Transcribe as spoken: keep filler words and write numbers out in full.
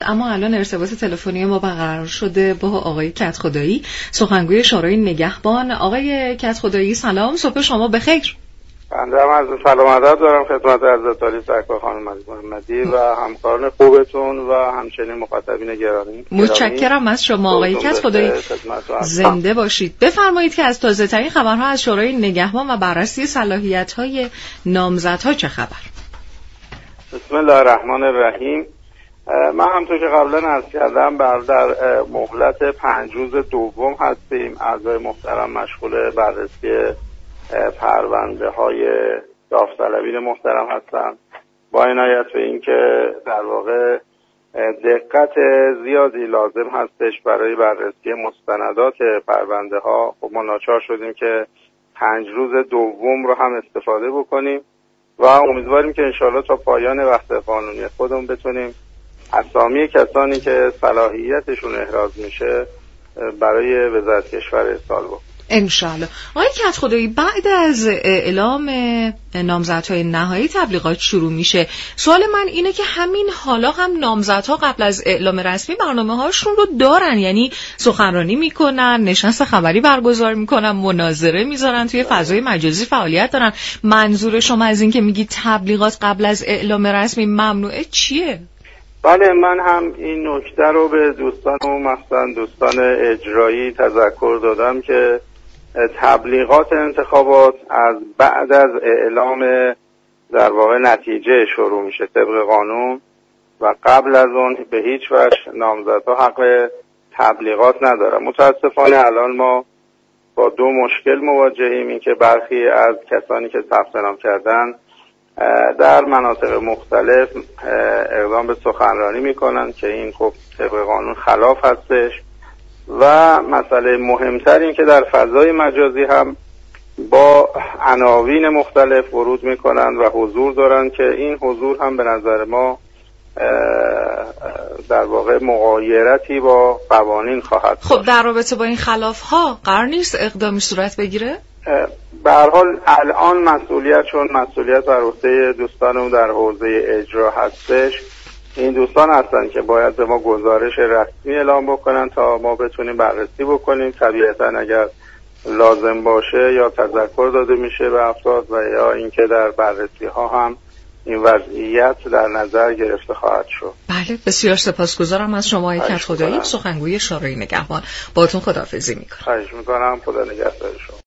اما الان ارتباط تلفنی ما برقرار شده با آقای کدخدایی، سخنگوی شورای نگهبان. آقای کدخدایی سلام، صبح شما بخیر. بنده هم از سلام ادب دارم خدمت حضرت عالی سرکار خانم محمدی و همکاران خوبتون و همچنین مخاطبین گرامی. متشکرم از شما آقای کدخدایی، زنده باشید. بفرمایید که از تازه ترین خبرها از شورای نگهبان و بررسی صلاحیت‌های نامزدها چه خبر؟ بسم الله الرحمن الرحیم. من همونطور که قبلا عرض کردم بر در مهلت پنج روز دوم هستیم. اعضای محترم مشغول بررسی پرونده های داوطلبین محترم هستند، با عنایت به این که در واقع دقت زیادی لازم هستش برای بررسی مستندات پرونده ها. خب ما ناچار شدیم که پنج روز دوم رو هم استفاده بکنیم و امیدواریم که انشاءالله تا پایان وقت قانونی خودمون بتونیم اسامی کسانی که صلاحیتشون احراز میشه برای وزارت کشور ارسال بکنیم انشالله. آقای کدخدایی، بعد از اعلام نامزدهای نهایی تبلیغات شروع میشه. سوال من اینه که همین حالا هم نامزدها قبل از اعلام رسمی برنامه هاشون رو دارن، یعنی سخنرانی میکنن، نشست خبری برگزار میکنن، مناظره میذارن، توی فضای مجازی فعالیت دارن. منظور شما از این که میگی تبلیغات قبل از اعلام رسمی ممنوعه چیه؟ بله، من هم این نکته رو به دوستان و مخصوصا دوستان اجرایی تذکر دادم که تبلیغات انتخابات از بعد از اعلام در واقع نتیجه شروع میشه طبق قانون و قبل از اون به هیچ وجه نامزدها حق تبلیغات ندارن. متاسفانه الان ما با دو مشکل مواجهیم. این که برخی از کسانی که ثبت نام کردن در مناطق مختلف اقدام به سخنرانی میکنن که این خب طبق قانون خلاف هستش و مسئله مهمتر این که در فضای مجازی هم با عناوین مختلف ورود میکنن و حضور دارن که این حضور هم به نظر ما در واقع مغایرتی با قوانین خواهد. خب در رابطه با این خلاف ها قرار نیست اقدامی صورت بگیره؟ به هر حال الان مسئولیت چون مسئولیت بر عهده دوستانم در حوزه اجرا هستش، این دوستان هستن که باید به ما گزارش رسمی اعلام بکنن تا ما بتونیم بررسی بکنیم. طبیعتا اگر لازم باشه یا تذکر داده میشه به افراد و یا اینکه در بررسی ها هم این وضعیت در نظر گرفته خواهد شد. بله، بسیار سپاسگزارم از شما آقای کدخدایی، سخنگوی شورای نگهبان. باهاتون خداحافظی میکنم. خواهش میکنم. خدا نگهدار شما.